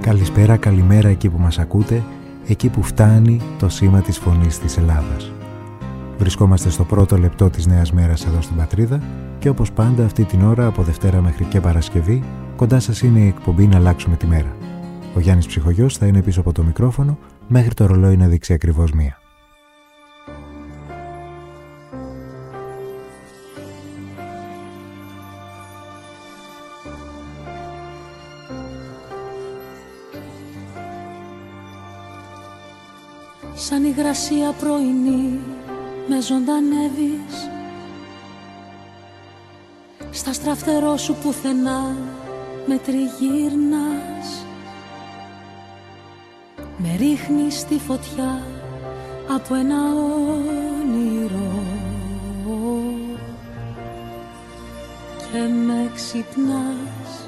Καλησπέρα, καλημέρα εκεί που μας ακούτε, εκεί που φτάνει το σήμα της φωνής της Ελλάδας. Βρισκόμαστε στο πρώτο λεπτό της νέας μέρας εδώ στην Πατρίδα και όπως πάντα αυτή την ώρα από Δευτέρα μέχρι και Παρασκευή κοντά σας είναι η εκπομπή «Να αλλάξουμε τη μέρα». Ο Γιάννης Ψυχογιός θα είναι πίσω από το μικρόφωνο μέχρι το ρολόι να δείξει ακριβώς 1. Σαν υγρασία πρωινή με ζωντανεύεις, στα στραφτερό σου πουθενά με τριγύρνας, με ρίχνεις στη φωτιά από ένα όνειρο και με ξυπνάς.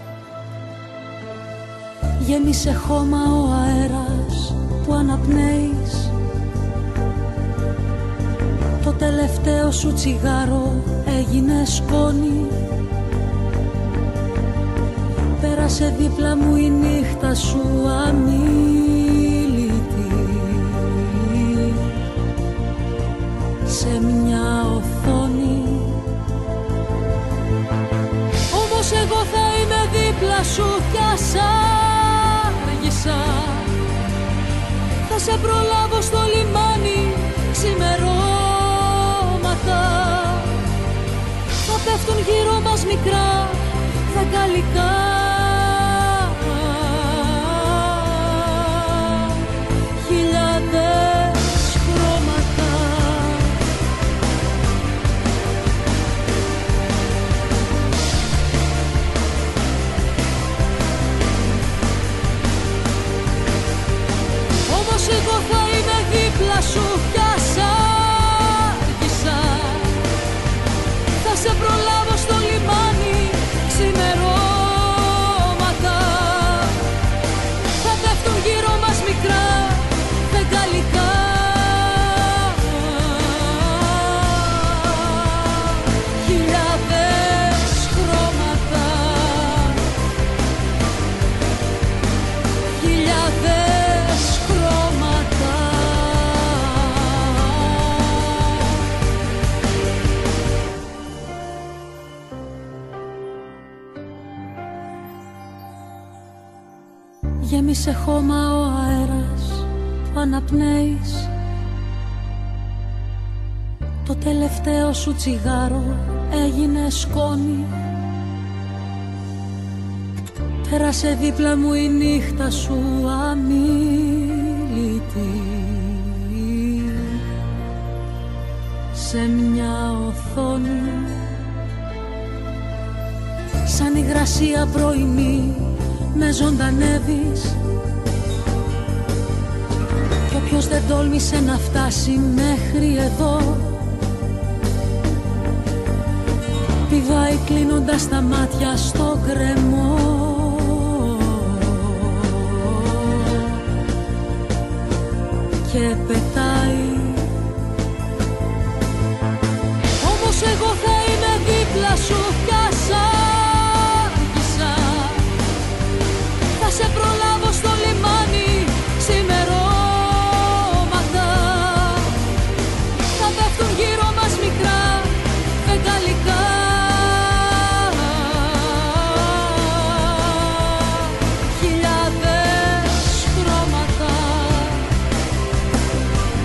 Γέμισε χώμα ο αέρας που αναπνέεις, το τελευταίο σου τσιγάρο έγινε σκόνη. Πέρασε δίπλα μου η νύχτα σου αμίλητη, σε μια οθόνη. Όμως εγώ θα είμαι δίπλα σου κι ας άργησα, θα σε προλάβω στο λιμάνι ξημερώματα. Θα πέφτουν γύρω μας μικρά φεγγαλικά χιλιάδες χρώματα. Όμως εγώ θα είμαι δίπλα σου κι ας άργησα, θα σε προλάβω στο λιμάνι ξημερώματα. Θα πέφτουν γύρω μας μικρά φεγγαλικά χιλιάδες χρώματα, χιλιάδες χρώματα. Γέμισε χώμα ο αέρας που αναπνέεις, το τελευταίο σου τσιγάρο έγινε σκόνη. Πέρασε δίπλα μου η νύχτα σου αμίλητη, σε μια οθόνη. Σαν υγρασία πρωινή με ζωντανεύεις, κι όποιος δεν τόλμησε να φτάσει μέχρι εδώ πηδάει κλείνοντας τα μάτια στο γκρεμό και πετάει. Όμως εγώ θα είμαι δίπλα σου κι ας άργησα, θα σε προλάβω στο λιμάνι ξημερώματα. Θα πέφτουν γύρω μας μικρά φεγγαλικά χιλιάδες χρώματα,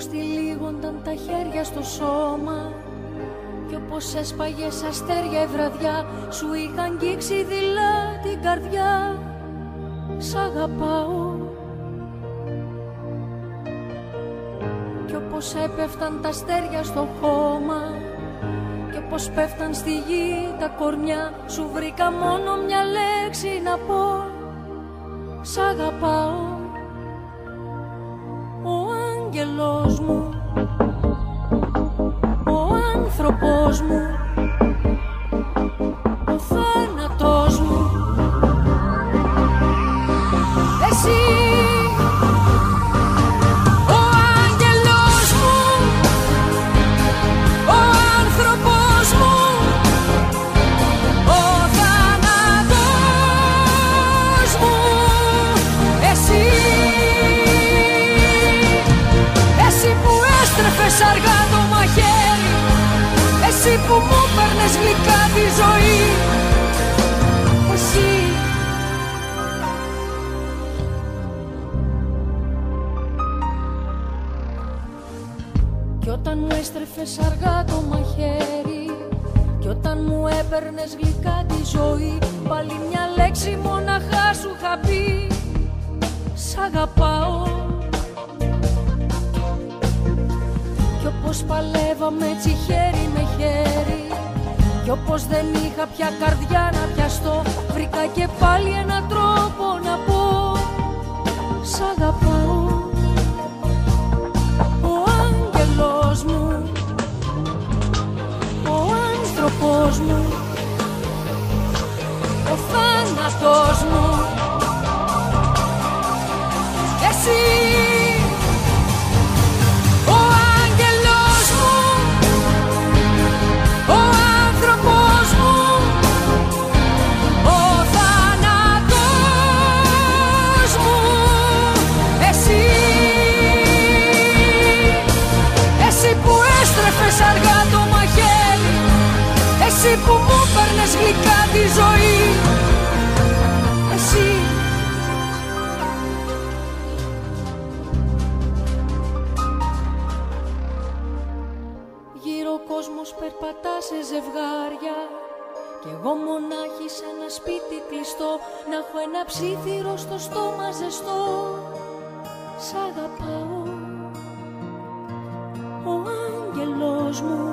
πως τυλίγονταν τα χέρια στο σώμα κι όπως έσπαγες αστέρια η βραδιά σου είχα αγγίξει δειλά την καρδιά. Σ' αγαπάω. Κι όπως έπεφταν τα αστέρια στο χώμα και πως πέφταν στη γη τα κορμιά σου βρήκα μόνο μια λέξη να πω. Σ' αγαπάω. Ο άγγελος μου, ο άνθρωπος μου, ο θάνατος μου, εσύ. Αργά το μαχαίρι, εσύ που μου παίρνες γλυκά τη ζωή. Εσύ. Κι όταν μου έστρεφες αργά το μαχαίρι κι όταν μου έπαιρνες γλυκά τη ζωή, πάλι μια λέξη μοναχά σου είχα πει. Σ' αγαπάω. Κι όπως παλεύαμε έτσι χέρι με χέρι κι όπως δεν είχα πια καρδιά να πιαστώ, βρήκα και πάλι έναν τρόπο να πω. Σ' αγαπάω. Ο άγγελος μου, ο άνθρωπος μου, ο θάνατος μου, εσύ. Αργά το μαχαίρι, εσύ που μου παίρνες γλυκά τη ζωή. Εσύ. Γύρω ο κόσμος περπατά σε ζευγάρια κι εγώ μονάχη σε ένα σπίτι κλειστό, να έχω ένα ψήθυρο στο στόμα ζεστό. Σ' αγαπάω. Ο άγγελος μου.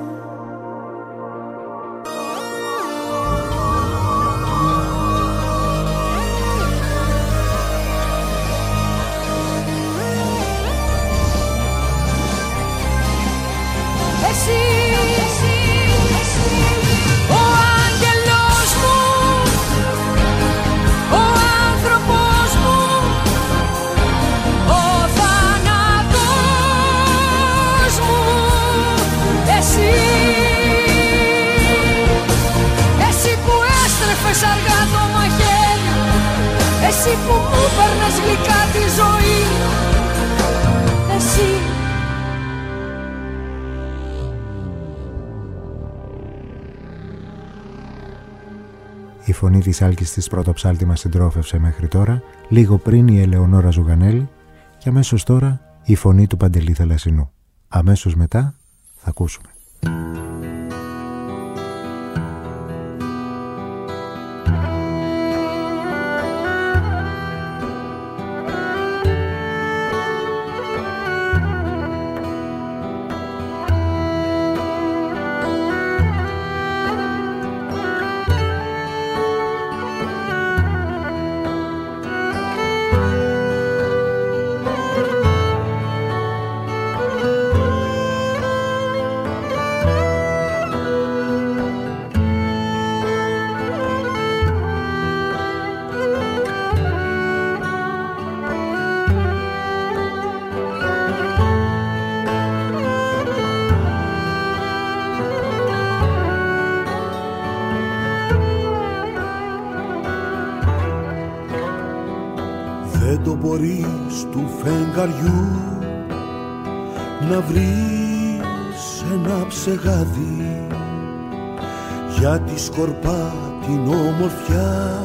Εσύ, ο άγγελος μου, ο άνθρωπος μου, ο θάνατος μου, εσύ. Εσύ που έστρεφες αργά το μαχαίρι, εσύ που μου παίρνες γλυκά τη ζωή, εσύ. Η φωνή της Άλκης της Πρωτοψάλτη μας συντρόφευσε μέχρι τώρα, λίγο πριν η Ελεονόρα Ζουγανέλη και αμέσως τώρα η φωνή του Παντελή Θαλασσινού. Αμέσως μετά θα ακούσουμε. Δεν το μπορείς του φεγγαριού να βρεις ένα ψεγάδι, γιατί σκορπά την όμορφιά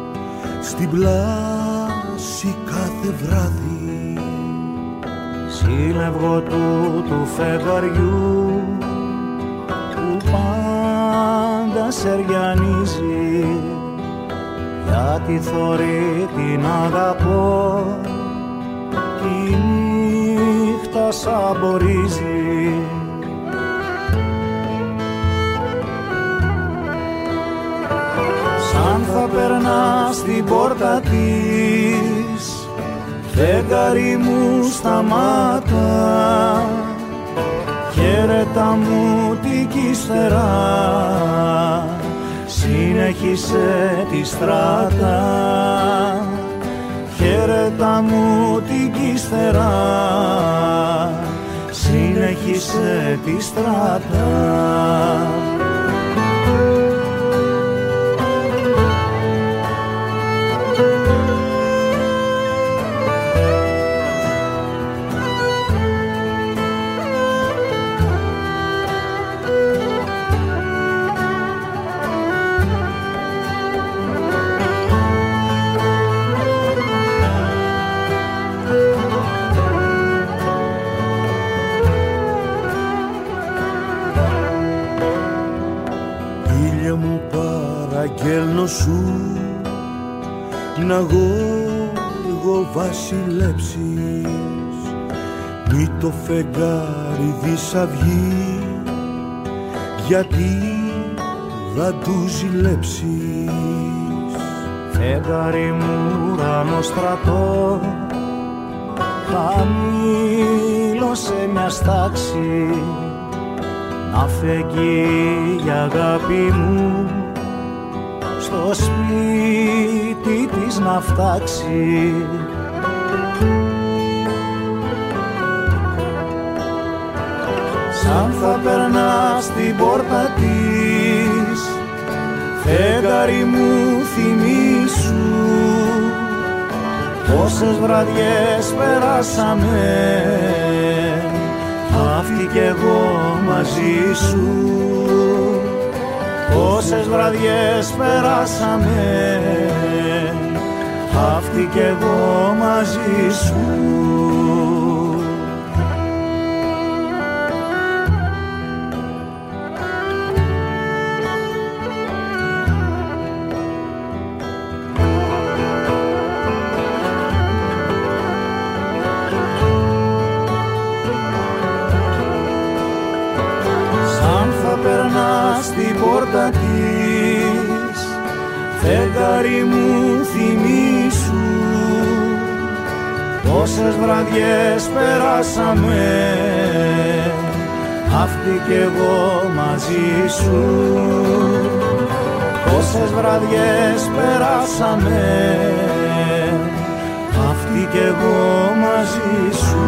στην πλάση κάθε βράδυ. σύλλευγο του φεγγαριού που πάντα σεριανίζει, γιατί θωρεί την αγαπώ, τη νύχτα σαμπορίζει. Σαν θα περνά στην πόρτα της, φεγγάρι μου σταμάτα, χαίρετα μου την κύστερα, συνέχισε τη στράτα. Χαίρετα μου την κύστερα, συνέχισε τη στράτα. Αγγέλνω σου να γόργο βασιλέψεις, μη το φεγγάρι δισαυγεί, γιατί θα του ζηλέψεις. Φεγγάρι μου ουρανό στρατό, χαμήλωσε μια στάξη, να φεγγεί η αγάπη μου στο σπίτι της να φτάξει. Σαν θα περνά στην πόρτα της, φεγγάρι μου θυμήσου, πόσες βραδιές περάσαμε, αυτή κι εγώ μαζί σου. Πόσες βραδιές περάσαμε, αυτή κι εγώ μαζί σου. Στην πόρτα της, φεγγάρι μου θυμήσου, πόσες βραδιές περάσαμε, αυτή κι εγώ μαζί σου. Πόσες βραδιές περάσαμε, αυτή κι εγώ μαζί σου.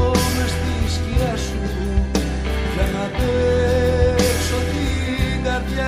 καρδιά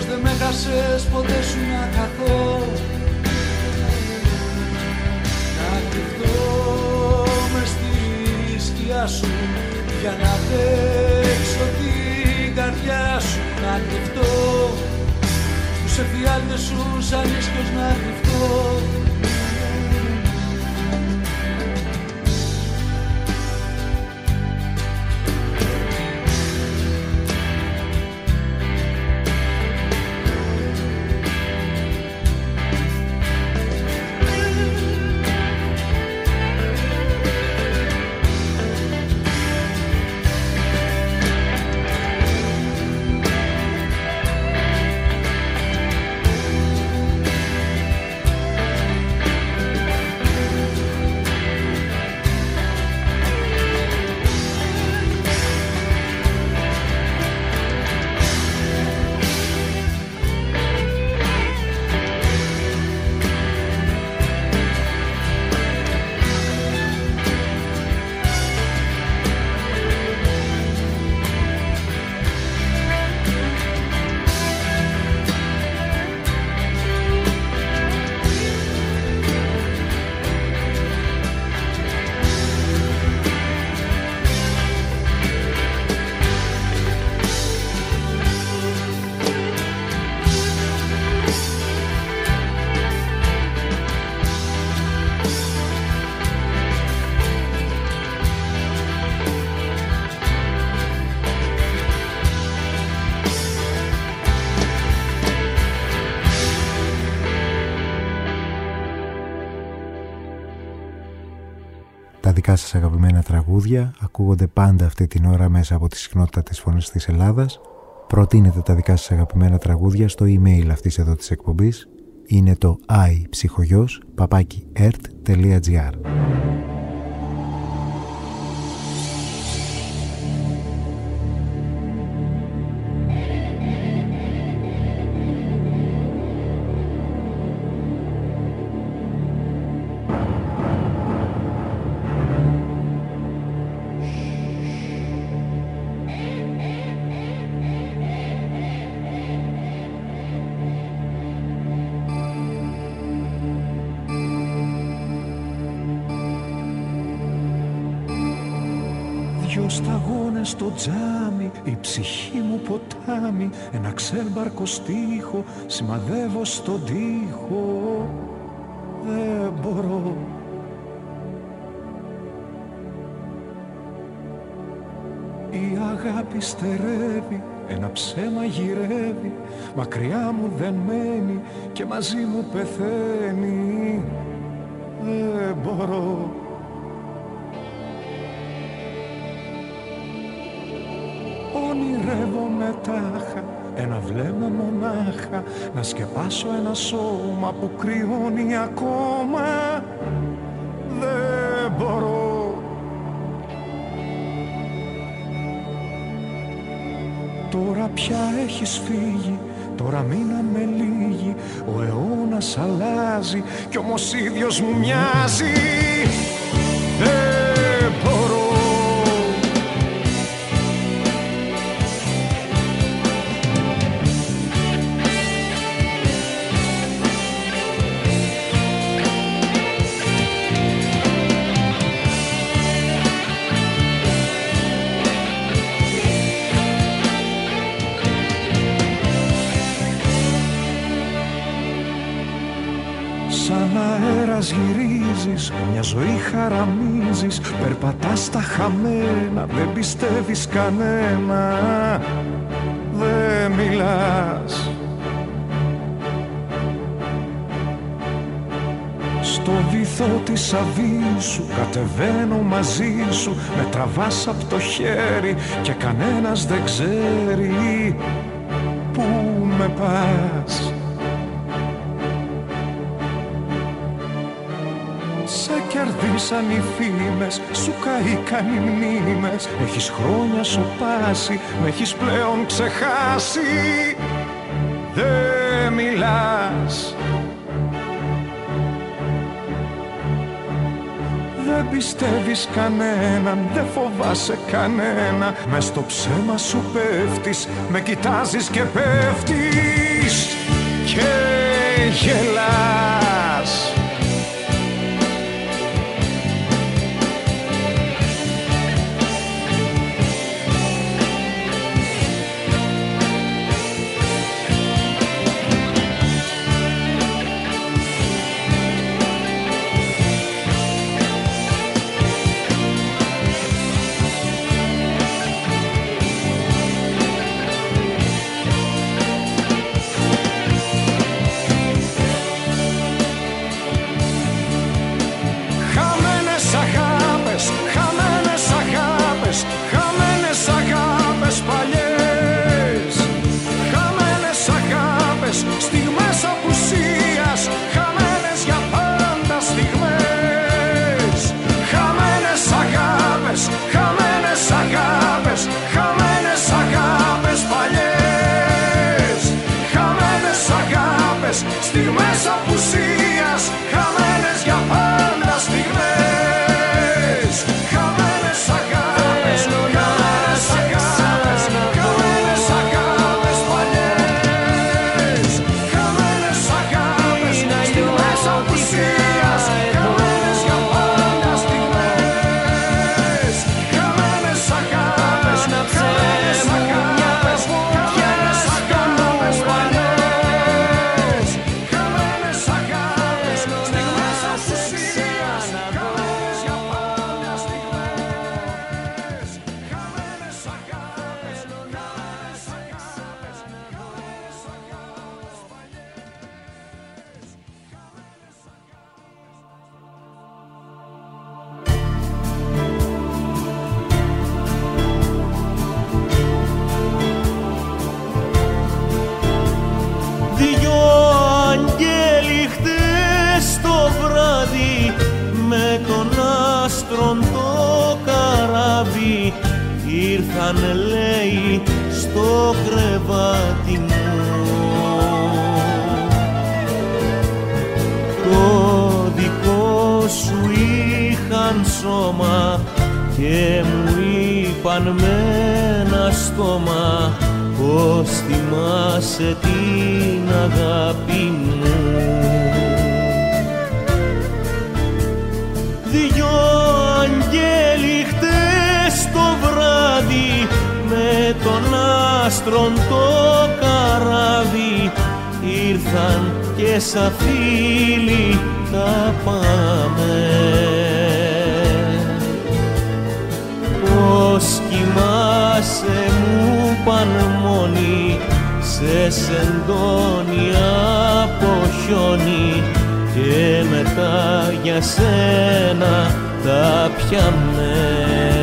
πως δεν με χάσες ποτέ σου να καθώ, να κρυφτώ μες στη σκιά σου για να παίξω την καρδιά σου, να κρυφτώ στους εφιάλτες σου σαν ίσκιος να κρυφτώ. Τα δικά σας αγαπημένα τραγούδια ακούγονται πάντα αυτή την ώρα μέσα από τη συχνότητα της Φωνής της Ελλάδας. Προτείνετε τα δικά σας αγαπημένα τραγούδια στο email αυτής εδώ της εκπομπής. Είναι το iPsychogos@ert.gr. Δυο σταγόνες στο τζάμι, η ψυχή μου ποτάμι, ένα ξέμπαρκο στίχο σημαδεύω στον τοίχο. Δεν μπορώ. Η αγάπη στερεύει, ένα ψέμα γυρεύει, μακριά μου δεν μένει και μαζί μου πεθαίνει. Δεν μπορώ. Ονειρεύομαι τάχα, ένα βλέμμα μονάχα, να σκεπάσω ένα σώμα που κρυώνει ακόμα. Δεν μπορώ. Τώρα πια έχεις φύγει, τώρα μείναμε λίγοι, ο αιώνας αλλάζει κι όμως ίδιος μου μοιάζει. Δεν μπορώ. Σαν αέρας γυρίζεις, μια ζωή χαραμίζεις, περπατάς στα χαμένα, δεν πιστεύεις κανένα, δεν μιλάς. Στο βυθό της αβύσσου κατεβαίνω μαζί σου, με τραβάς απ' το χέρι και κανένας δεν ξέρει πού με πας. Σε κερδίσαν οι φήμες, σου καήκαν οι μνήμες, έχεις χρόνια σωπάσει, με έχεις πλέον ξεχάσει. Δεν μιλάς. Δεν πιστεύεις κανέναν, δεν φοβάσαι κανένα, μες στο ψέμα σου πέφτεις, με κοιτάζεις και πέφτεις. και γελάς. Στιγμές απουσίας, χαμένες για πάντα στιγμές. Χαμένες αγάπες, χαμένες αγάπες, χαμένες αγάπες παλιές. Χαμένες αγάπες, στιγμές απουσίας, χαμένες για πάντα στιγμές. Χαμένες αγάπες, χαμένες αγάπες, χαμένες αγάπες παλιές. Το καράβι ήρθανε λέει στο κρεβάτι μου. Το δικό σου είχαν σώμα και μου είπαν με ένα στόμα πως θυμάσαι την αγάπη μου. Δυο αγγέλοι χτες το βράδυ με τον άστρον το καράβι ήρθαν και σαν φίλοι τα πάμε. Πως κοιμάσαι μου παν μόνοι σε σεντόνι από χιόνι και μετά για σένα τα πιάμε.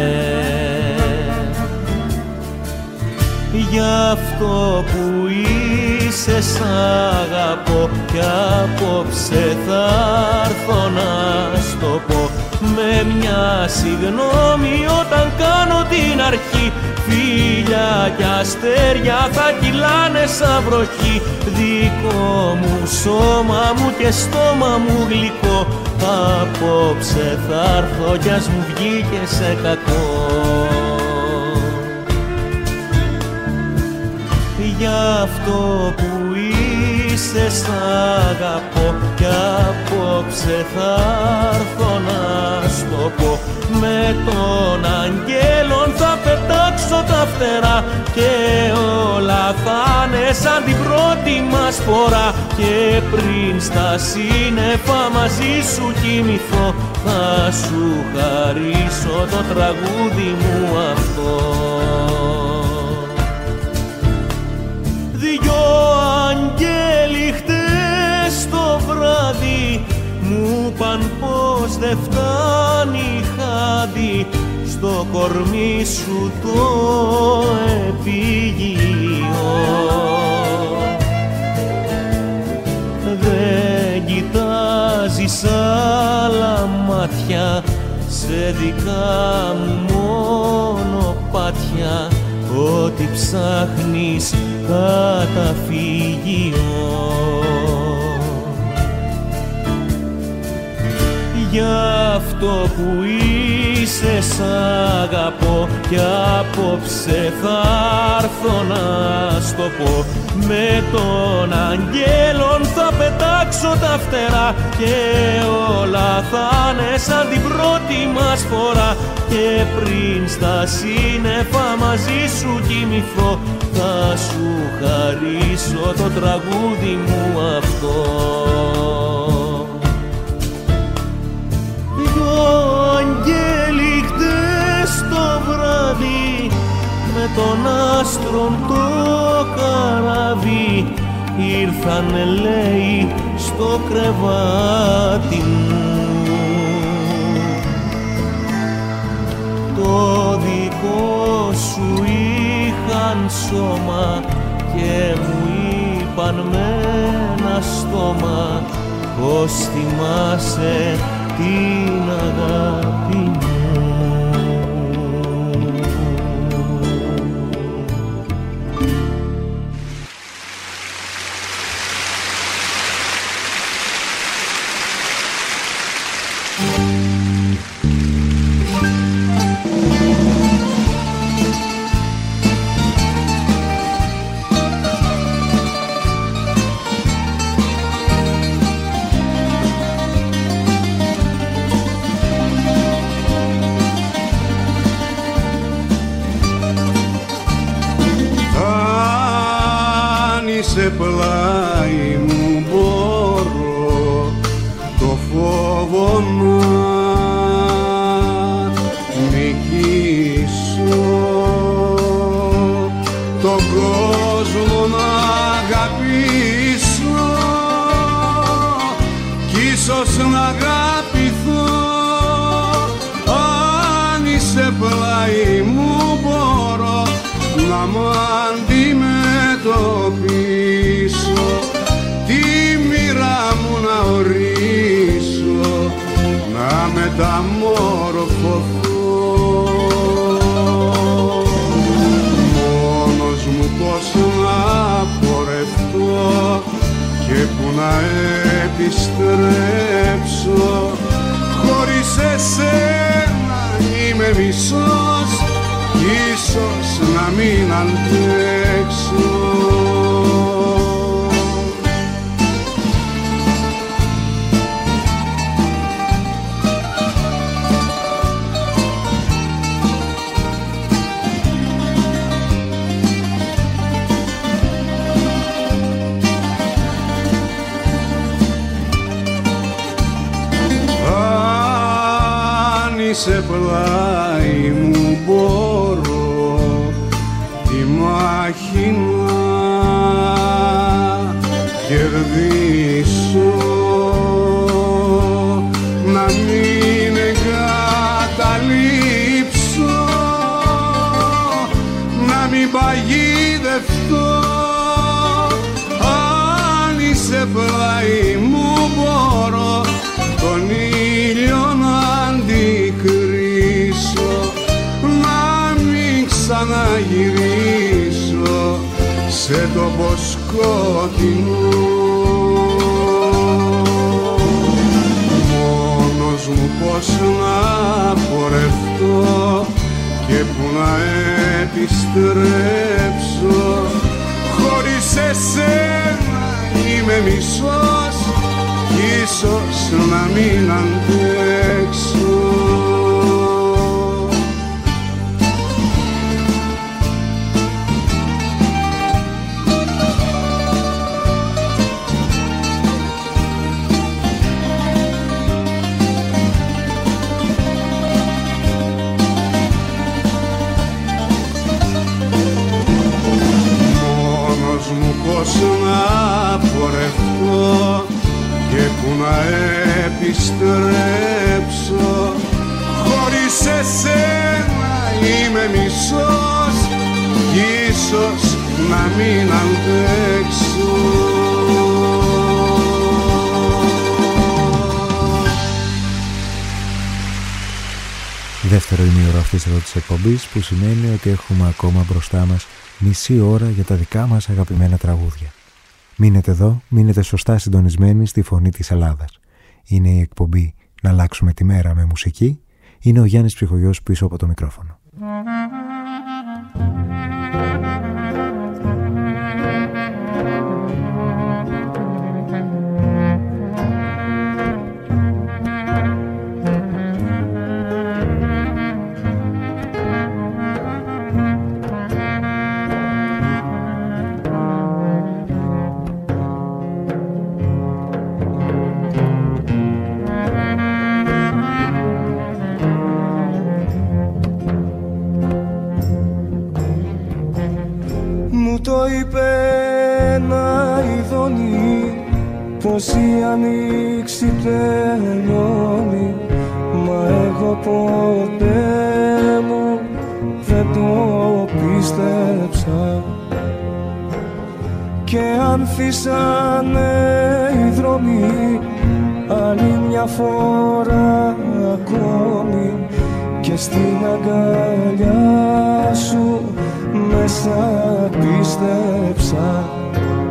Γι' αυτό που είσαι σ' αγαπώ κι απόψε θα έρθω να στο πω με μια συγγνώμη όταν κάνω την αρχή. Φίλια κι αστέρια θα κυλάνε σαν βροχή. Δικό μου σώμα μου και στόμα μου γλυκό απόψε θα έρθω κι ας μου βγήκε σε κακό. Γι' αυτό που είσαι σ' αγαπώ κι απόψε θα έρθω να στο πω με τον αγγέλων θα πετάξω τα φτερά και όλα θα είναι σαν την πρώτη μας φορά και πριν στα σύννεφα μαζί σου κοιμηθώ θα σου χαρίσω το τραγούδι μου αυτό. Δυο αγγέλοι χτες το βράδυ μου παν πως δεν φτάνει χάδι στο κορμί σου το επίγειο. Δεν κοιτάζεις άλλα μάτια σε δικά μου μονοπάτια ό,τι ψάχνεις καταφύγιο. Γι' αυτό που σε σ' αγαπώ κι απόψε θα έρθω να στο πω. Με τον αγγέλων θα πετάξω τα φτερά και όλα θα είναι σαν την πρώτη μας φορά. Και πριν στα σύννεφα μαζί σου κοιμηθώ, θα σου χαρίσω το τραγούδι μου αυτό. Δυο αγγέλοι χτες το βράδυ με τον άστρον το καράβι ήρθανε, λέει, στο κρεβάτι μου. Το δικό σου είχαν σώμα και μου είπαν με ένα στόμα πως θυμάσαι την αγάπη μου. Σε πλάι μου μπορώ το φόβο να νικήσω, τον κόσμο να αγαπήσω κι ίσως να αγαπηθώ. Αν είσαι πλάι μου μπορώ να μ' αντιμετωπίσω, τη μοίρα μου να ορίσω, να μεταμορφωθώ. Μόνος μου πως να πορευτώ και που να επιστρέψω, χωρίς εσένα είμαι μισός, ίσως να μην αντέξω. Αν είσαι πλάι μου μπορώ τη μάχη να κερδίσω, να μην εγκαταλείψω, να μην παγιδευτώ. Αν είσαι πλάι μου μπορώ τον ήλιο να αντικρίσω, να μην ξαναγυρίσω σε τόπο σκοτεινό. Μόνος μου πως να πορευτώ και που να επιστρέψω, χωρίς εσένα είμαι μισός, ίσως να μην αντέξω. Μόνος μου πως να πορευτώ και που να επιστρέψω, χωρίς εσένα είμαι μισός, ίσως να μην αντέξω. Δεύτερο ημίωρο αυτής εδώ της εκπομπής, που σημαίνει ότι έχουμε ακόμα μπροστά μας μισή ώρα για τα δικά μας αγαπημένα τραγούδια. Μείνετε εδώ, μείνετε σωστά συντονισμένοι στη Φωνή της Ελλάδας. Είναι η εκπομπή «Να αλλάξουμε τη μέρα με μουσική» Είναι ο Γιάννης Ψυχογιός πίσω από το μικρόφωνο. Το είπε ένα ειδώνει πως η ανοίξη τελειώνει, μα εγώ ποτέ μου δεν το πίστεψα. Και ανθίσανε οι δρόμοι άλλη μια φορά ακόμη, και στην αγκαλιά σου μέσα πίστεψα.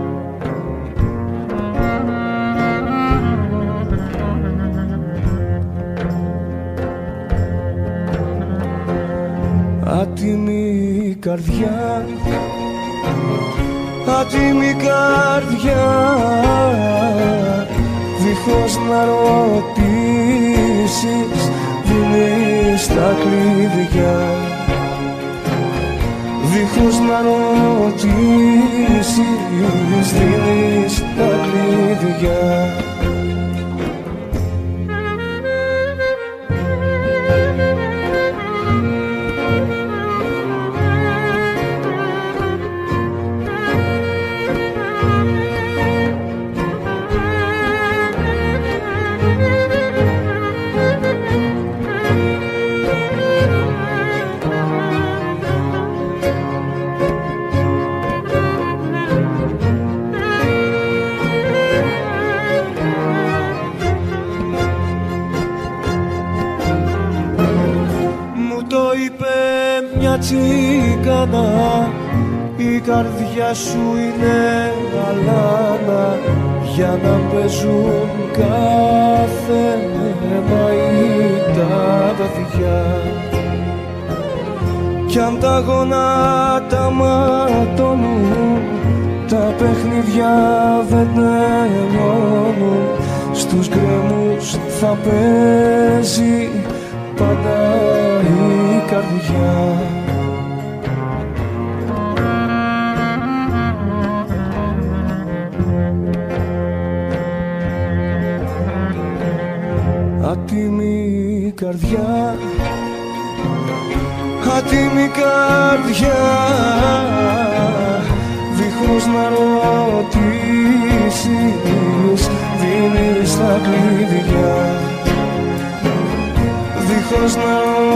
Άτιμη καρδιά, άτιμη καρδιά, δίχως να ρωτήσεις δίνεις τα κλειδιά. Δίχως να ρωτήσεις δίνεις τα κλειδιά. Τσίκανα, η καρδιά σου είναι γαλάνα, για να παίζουν κάθε μαΐ τα παιδιά. Κι αν τα γονάτα ματώνουν, τα παιχνίδια δεν τελειώνουν, στους γκρέμους θα παίζει πάντα η καρδιά. Άτιμη καρδιά, άτιμη καρδιά, δίχως να ρωτήσεις δίνεις τα κλειδιά. Δίχως να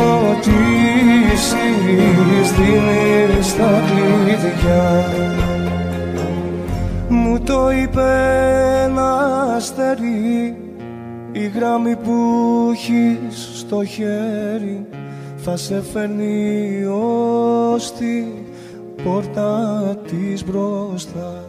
ρωτήσεις δίνεις τα κλειδιά. Μου το είπε ένα αστέρι, η γράμμη που έχεις στο χέρι θα σε φέρνει ως την πόρτα της μπροστά.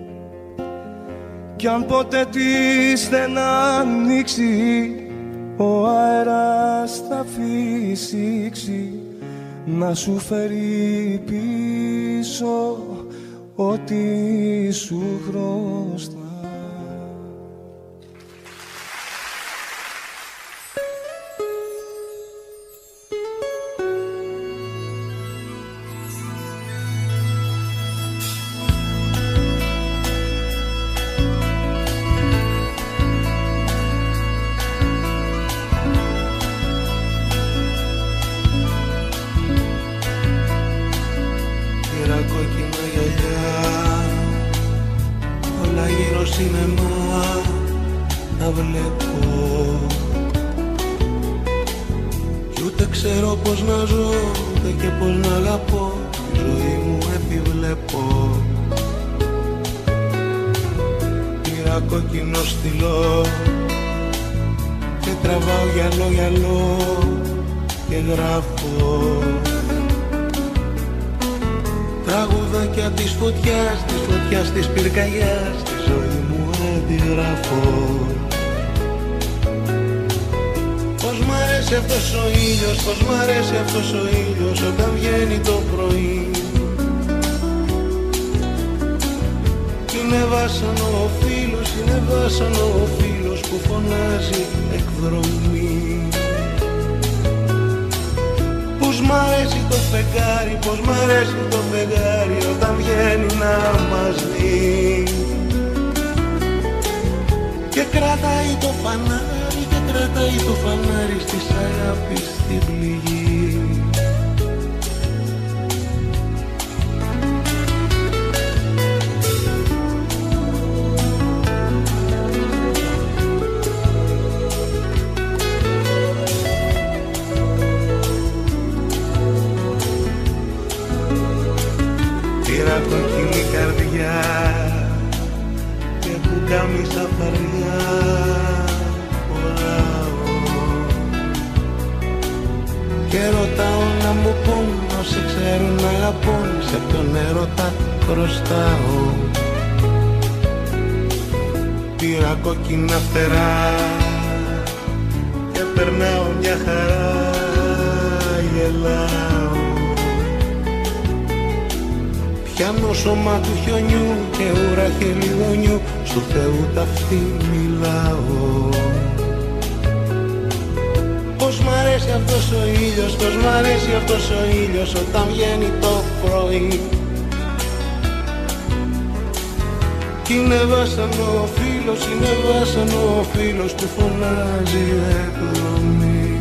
Κι αν ποτέ της δεν ανοίξει, ο αέρας θα φυσήξει να σου φέρει πίσω ό,τι σου χρωστά. αρέσει αυτός ο ήλιος, πως μ' αρέσει αυτός ο ήλιος όταν βγαίνει το πρωί. Είναι βάσανο ο φίλος, είναι βάσανο ο φίλος που φωνάζει εκδρομή. Πως μ' αρέσει το φεγγάρι, πως μ' αρέσει το φεγγάρι όταν βγαίνει να μας δει. Και κρατάει το φανάρι, και κρατάει το φανάρι στις αγάπης στην πληγή. Πήρα κοκκινή καρδιά και πουκάμισα φαρδιά. Και ρωτάω να μου πούν όσοι ξέρουν να αγαπούν, σε ποιον έρωτα χρωστάω. Πήρα κόκκινα φτερά και περνάω μια χαρά, γελάω. Πιάνω σώμα του χιονιού και ουρά χελιδονιού, στου Θεού ταυτί μιλάω. Πως μ' αρέσει αυτός ο ήλιος, πως μ' αρέσει αυτός ο ήλιος όταν βγαίνει το πρωί. Κι είναι βάσανο ο φίλος, είναι βάσανο ο φίλος που φωνάζει εκδρομή.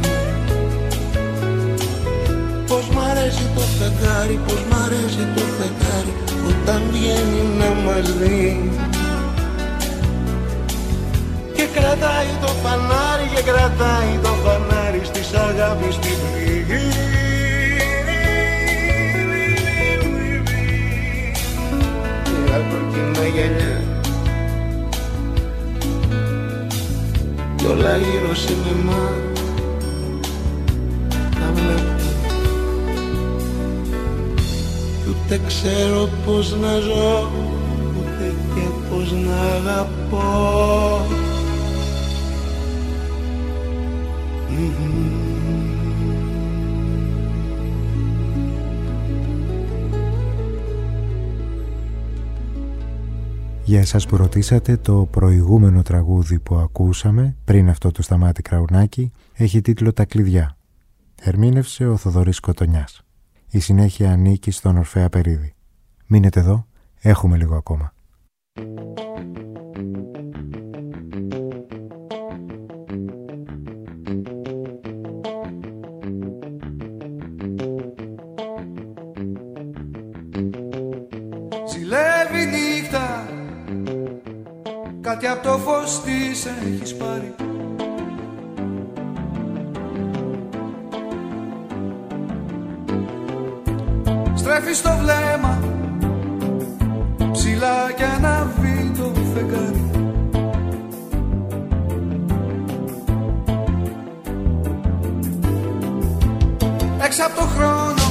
Πως μ' αρέσει το φεγγάρι, πως μ' αρέσει το φεγγάρι όταν βγαίνει να μας δει. Και κρατάει το φανάρι, και κρατάει το φανάρι στις αγάπης στην πληγή. Πήρα κοκκινά γυαλιά κι όλα γύρω σινεμά τα βλέπω. Κι ούτε ξέρω πως να ζω, ούτε και πως να αγαπώ. Για εσάς που ρωτήσατε, το προηγούμενο τραγούδι που ακούσαμε πριν αυτό του Σταμάτη Κραουνάκη έχει τίτλο «Τα κλειδιά». Ερμήνευσε ο Θοδωρής Κοτονιάς. Η συνέχεια ανήκει στον Ορφέα Περίδη. Μείνετε εδώ, έχουμε λίγο ακόμα. Ζηλεύει νύχτα, κάτι απ' το φως της έχεις πάρει. Στρέφεις το βλέμμα ψηλά κι ανάβει το φεγγάρι. Έξω απ' το χρόνο,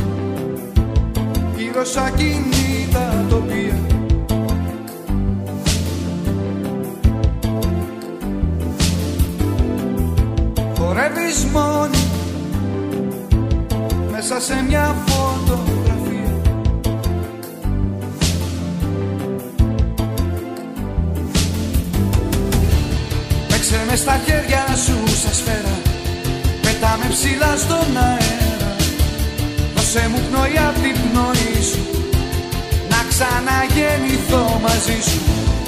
γύρω σ' ακίνητα τοπία. Χορεύεις μόνη μέσα σε μια φωτογραφία. Παίξε με στα χέρια σου σε σφαίρα, πετάμε ψηλά στον αέρα. Δώσε μου πνοή απ' την πνοή σου, να ξαναγεννηθώ μαζί σου.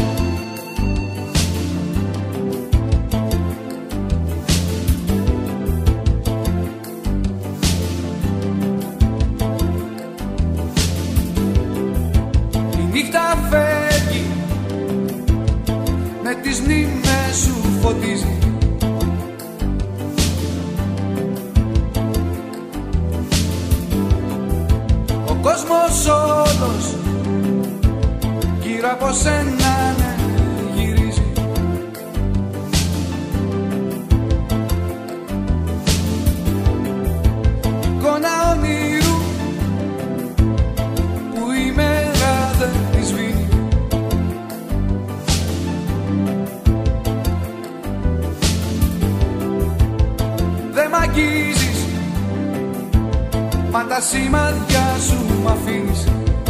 Τις μνήμες σου φωτίζει. Ο κόσμος όλος γύρω από σένα γυρίζει. Εικόνα όνειρου που η μέρα δεν τη σβήνει. πάντα σημάδια σου μ' αφήνεις.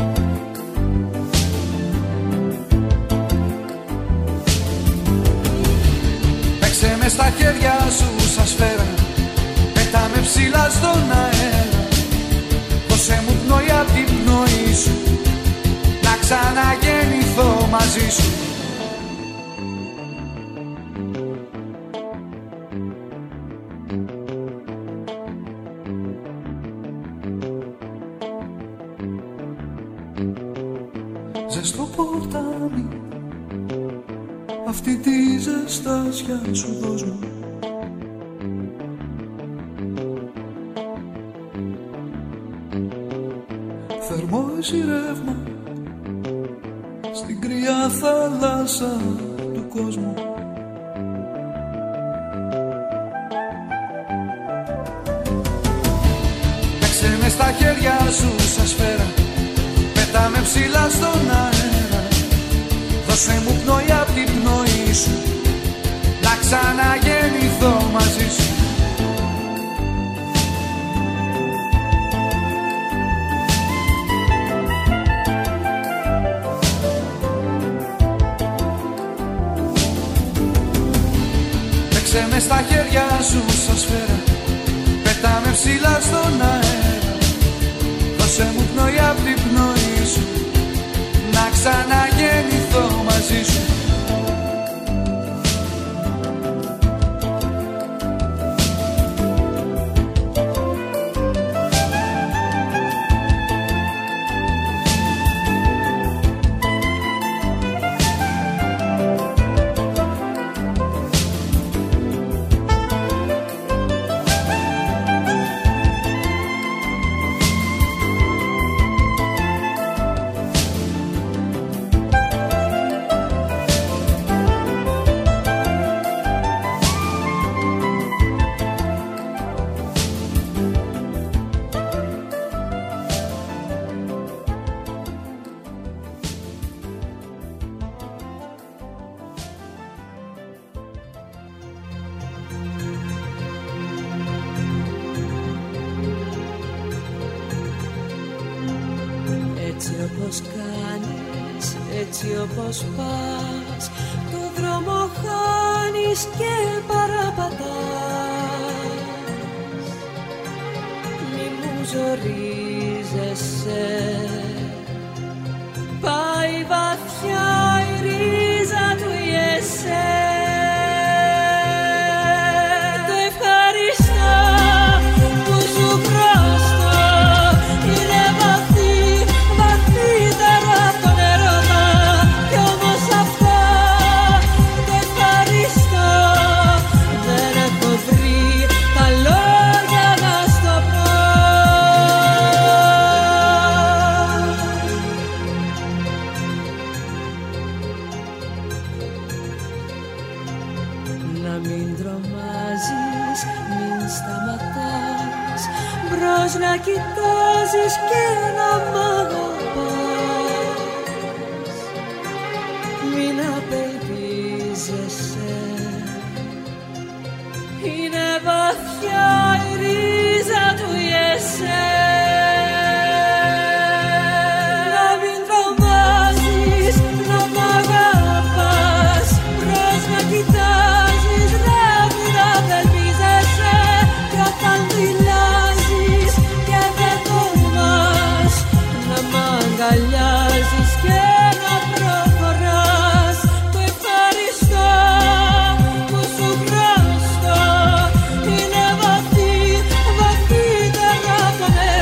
Παίξε με στα χέρια σου σαν σφαίρα, πέτα με ψηλά στον αέρα. Δώσε μου πνοή απ' την πνοή σου, να ξαναγεννηθώ μαζί σου. Ζεστό ποτάμι, αυτή τη ζεστάσια σου δώσ' μου. Θερμό εσύ ρεύμα στην κρύα θάλασσα του κόσμου. Παίξε με στα χέρια σου σαν σφαίρα, πέτα με ψηλά στον αέρα. Δώσε μου πνοή απ' την πνοή σου, να ξαναγεννηθώ μαζί σου. Παίξε με στα χέρια σου σαν σφαίρα, πέτα με ψηλά στον αέρα. Δώσε μου πνοή απ' την πνοή σου, να ξαναγεννηθώ μαζί σου. Έτσι όπως κάνεις, έτσι όπως πας, το δρόμο χάνεις και παραπατάς. Μη μου ζορίζεσαι, πάει βαθιά η ρίζα του η εσέ. Το ευχαριστώ που σου χρωστώ, είναι βαθύ, βαθύτερα από τον έρωτα. Κι όμως αυτά το ευχαριστώ, δεν έχω βρει τα λόγια να στο πω. Να μην τρομάζεις, μην σταματάς, μπρος να κοιτάζεις και να μ' αγαπάς. Μην απελπίζεσαι, είναι βαθιά η ρίζα του η εσέ. Να μην τρομάζεις, να μ' αγαπάς, μπρος να κοιτάζεις, να μην απελπίζεσαι. Κι όταν δηλάζεις και δεν τολμάς, να μ' αγκαλιάζεις και να προχωράς. Το ευχαριστώ που σου χρωστώ, είναι βαθύ, βαθύτερα από τον έρωτα.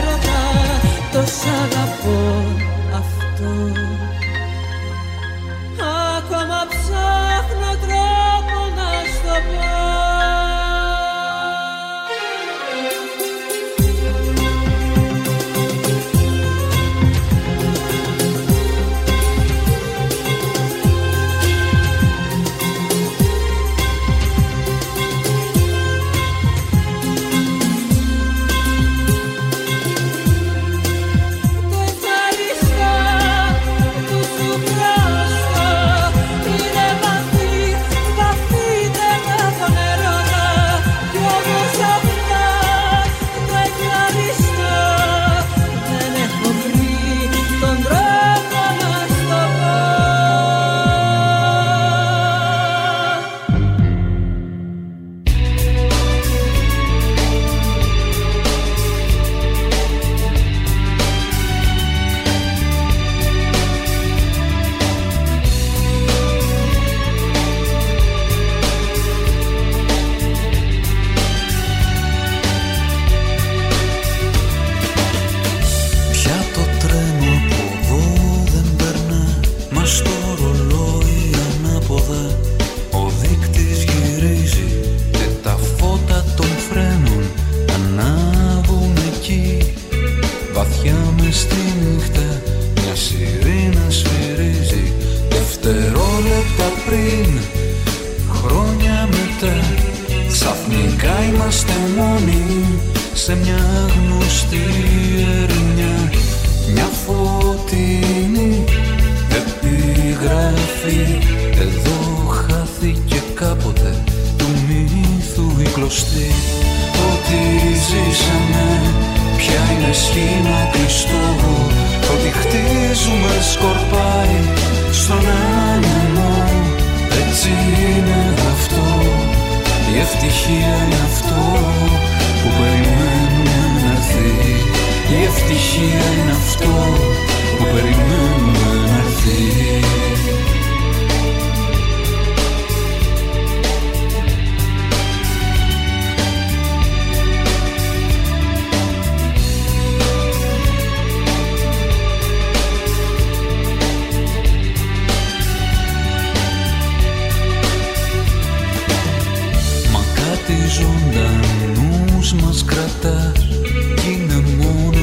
βαθιά μες στη νύχτα μια σιρήνα σφυρίζει. Δευτερόλεπτα πριν, χρόνια μετά, ξαφνικά είμαστε μόνοι σε μια γνωστή ερημιά. Μια φωτεινή επιγραφή, εδώ χάθηκε κάποτε του μύθου η κλωστή. Ότι ζήσαμε πια είναι σχήμα κλειστό, ότι χτίζουμε σκορπάει στον άνεμο. Έτσι είναι αυτό, η ευτυχία είναι αυτό που περιμένουμε να έρθει. Η ευτυχία είναι αυτό που περιμένουμε να έρθει. Μα κάτι ζωντανούς μας κρατάς κι είναι μόνο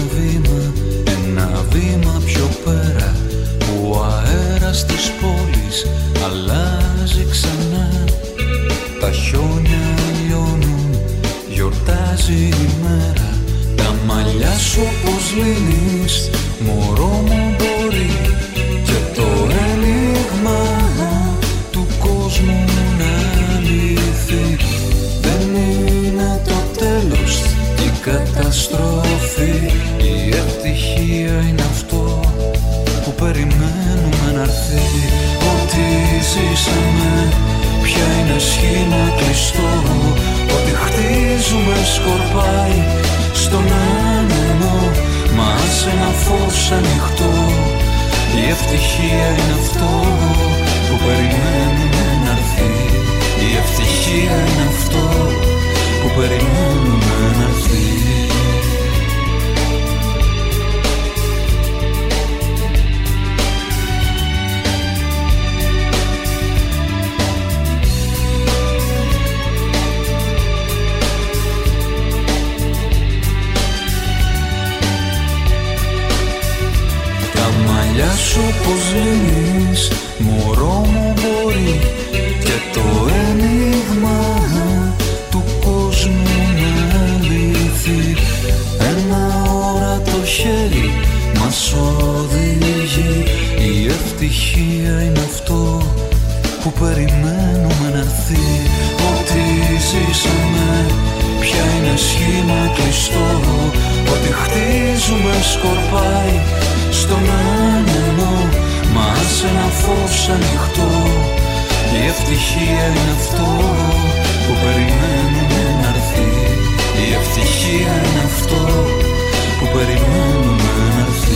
ένα βήμα πιο πέρα που ο αέρας της πόλης αλλάζει ξανά. Τα χιόνια λιώνουν, γιορτάζει η μέρα. Τα μαλλιά σου όπως λύνεις, μωρό μου μπορεί. Και το ένιγμα του κόσμου να λυθεί. Δεν είναι το τέλος και η καταστροφή. Η ευτυχία είναι αυτό που περιμένουμε να έρθει. Ότι ζήσαμε πια είναι σχήμα κλειστό, ότι χτίζουμε σκορπάει στον άνεμο. Μα σε ένα φως ανοιχτό, η ευτυχία είναι αυτό που περιμένουμε να έρθει. Η ευτυχία είναι αυτό που περιμένουμε να έρθει. Σου πως λύνεις, μωρό μου μπορεί. Και το ένιγμα του κόσμου να λυθεί. Ένα όρατο χέρι μας οδηγεί. Η ευτυχία είναι αυτό που περιμένουμε να έρθει. Ότι ζήσαμε πια είναι σχήμα κλειστό, ότι χτίζουμε σκορπάει στον άνεμο. Μα σε ένα φως ανοιχτό, η ευτυχία είναι αυτό που περιμένουμε να έρθει. Η ευτυχία είναι αυτό που περιμένουμε να έρθει.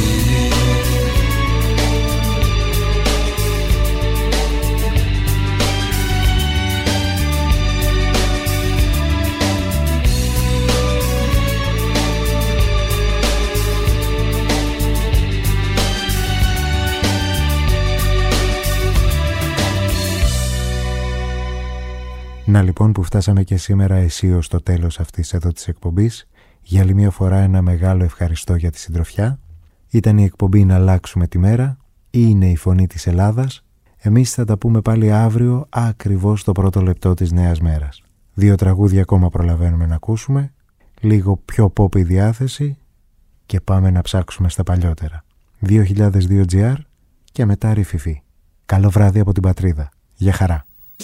Να λοιπόν που φτάσαμε και σήμερα αισίως στο τέλος αυτής εδώ της εκπομπής. Για άλλη μια φορά ένα μεγάλο ευχαριστώ για τη συντροφιά. Ήταν η εκπομπή «Να αλλάξουμε τη μέρα» ή είναι η φωνή της Ελλάδας. Εμείς θα τα πούμε πάλι αύριο ακριβώς το πρώτο λεπτό της νέας μέρας. 2 τραγούδια ακόμα προλαβαίνουμε να ακούσουμε, λίγο πιο pop η διάθεση και πάμε να ψάξουμε στα παλιότερα. 2002 GR και μετά Ρηφιφή. Καλό βράδυ από την πατρίδα. Γεια χαρά.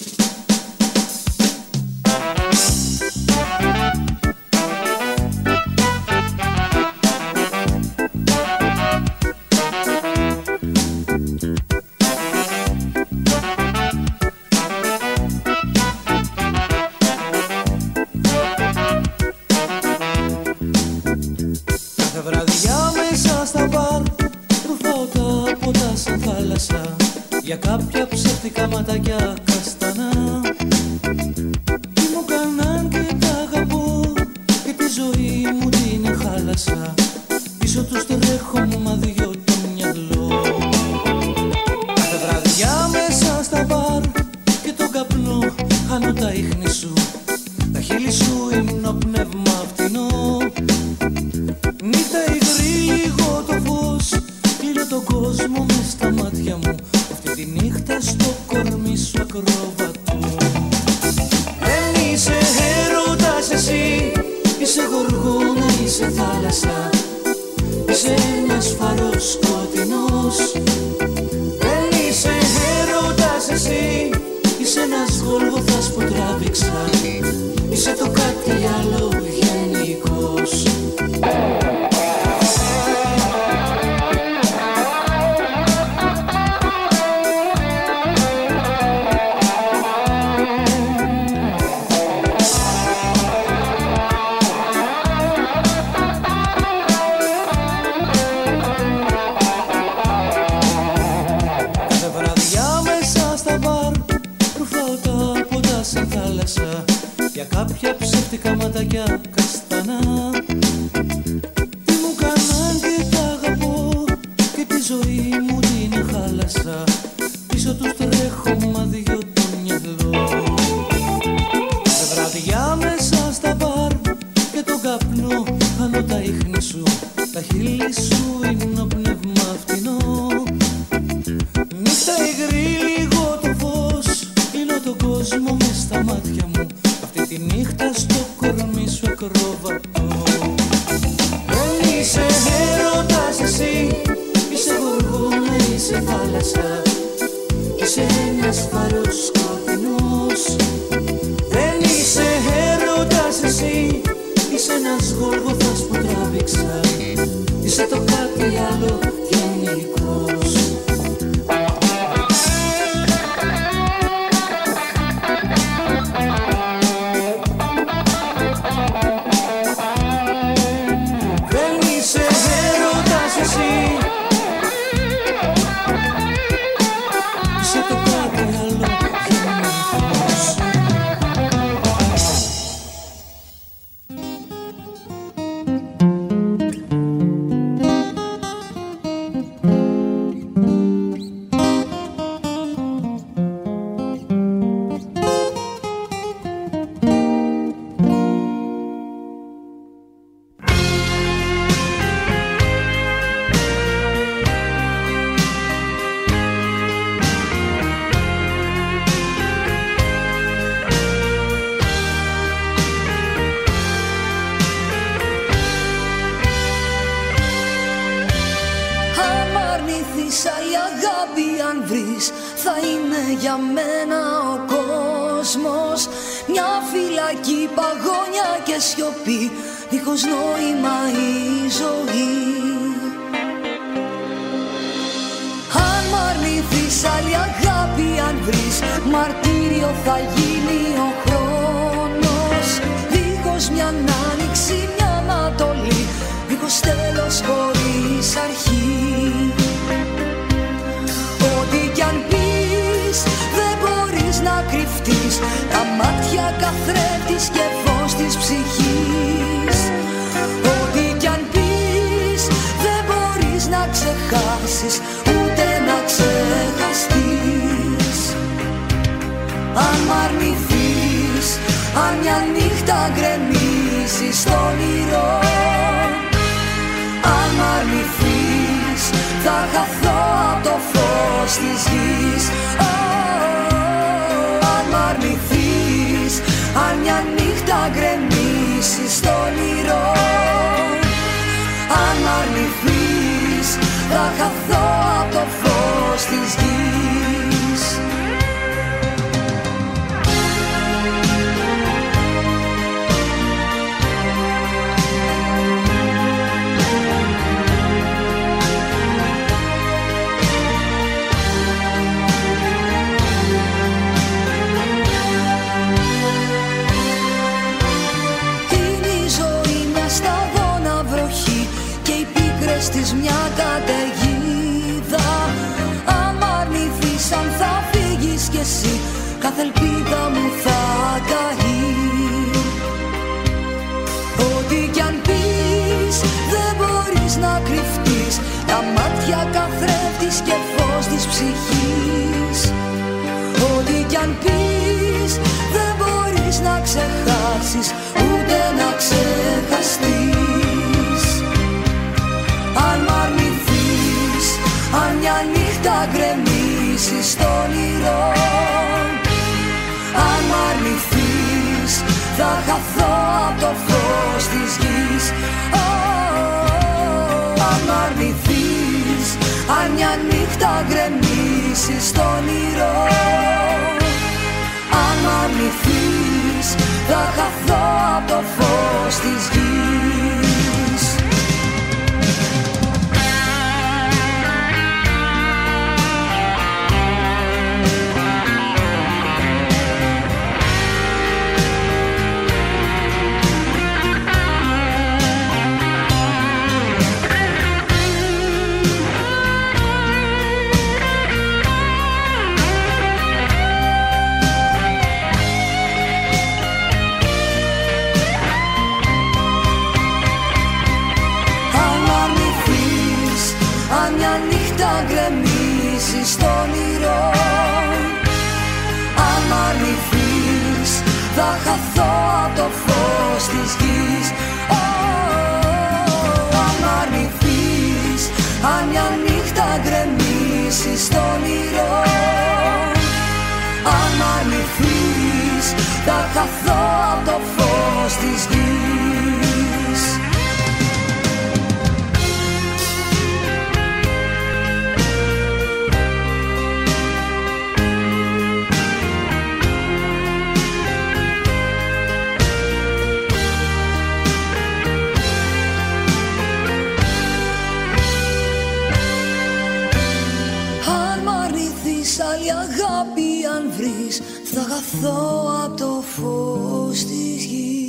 Για κάποια ψεύτικα ματάκια καστανά τι μου κάναν και τα αγαπώ και τη ζωή μου την χάλασα. Πίσω τους τρέχω μα δυο το μυαλό. Κάθε βραδιά μέσα στα μπαρ και τον καπνό χάνω τα ίχνη σου. Τα χείλη σου ύμνο πνεύμα φτηνό. Νύχτα υγρή κόσμο μες στα μάτια μου, αυτή τη νύχτα στο κορμί σου ακρόβατο. Δεν είσαι έρωτας εσύ, είσαι γοργόνα, είσαι θάλασσα, είσαι ένας φαρός σκοτεινός. Δεν είσαι έρωτας εσύ, είσαι ένας Γολγοθάς που τράβηξα, είσαι το κάτι άλλο γενικός. Για κάποια ψεύτικα ματάκια καστανά, τι μου κάναν και τα αγαπώ, και τη ζωή μου την χάλασα, πίσω τους τρέχω μα δυο το μυαλό. Σε βραδιά μέσα στα μπαρ και τον καπνό χάνω τα ίχνη σου, τα χείλη σου είναι ο πνεύμα φτηνό. Νύχτα υγρή λίγο το φως, κλείνω τον κόσμο μες στα μάτια μου, αυτή τη νύχτα στο κορμί σου ακρόβατο. Δεν είσαι έρωτας εσύ, είσαι γοργόνα, είσαι θάλασσα, είσαι ένας φαρός σκοτεινός. Δεν είσαι έρωτας εσύ, είσαι ένας Γολγοθάς που τράβηξα, είσαι το κάτι άλλο γενικός. Θα είναι για μένα ο κόσμος μια φυλακή, παγόνια και σιωπή, δίχως νόημα η ζωή. Αν μ' αρνηθείς άλλη αγάπη, αν βρεις μαρτύριο θα γίνει ο χρόνος, δίχως μια άνοιξη, μια ανατολή, δίχως τέλος χωρίς αρχή. Ό,τι κι αν πεις δεν μπορείς να κρυφτείς, τα μάτια καθρέφτης και φως της ψυχής. Ό,τι κι αν πεις δεν μπορείς να ξεχάσεις, ούτε να ξεχαστείς. Αν μ' αρνηθείς, αν μια νύχτα γκρεμίσεις στο όνειρο, αν μ' αρνηθείς θα χαθώ απ' το φως της γης. Αν μ' αρνηθείς, αν μια νύχτα γκρεμίσεις στο όνειρο, αν μ' αρνηθείς θα χαθώ απ' το φως της γης. Της μια καταιγίδα, αν μ' αρνηθείς, αν θα φύγεις κι εσύ, κάθε ελπίδα μου θα καεί. Ό,τι κι αν πεις δεν μπορείς να κρυφτείς, τα μάτια καθρέφτης και φως της ψυχής. Ό,τι κι αν πεις δεν μπορείς να ξεχάσεις, ούτε να ξεχαστείς. Αν μ' αρνηθείς, αν νύχτα γκρεμίσεις στο όνειρο. Αν μ' αρνηθείς θα χαθώ απ' το φως της γης. Αν μ' αρνηθείς, αν μια νύχτα γκρεμίσεις στο όνειρο. Αν μ' αρνηθείς θα χαθώ απ' το φως της γης. Γκρεμίσεις στο όνειρο. Αν μ' αρνηθείς θα χαθώ απ' το φως της γης. Αν μ' αρνηθείς, αν μια νύχτα γκρεμίσεις στο όνειρο. Αν μ' αρνηθείς θα χαθώ απ' το φως της γης. Άλλη αγάπη αν βρεις θα χαθώ απ' το φως της γης.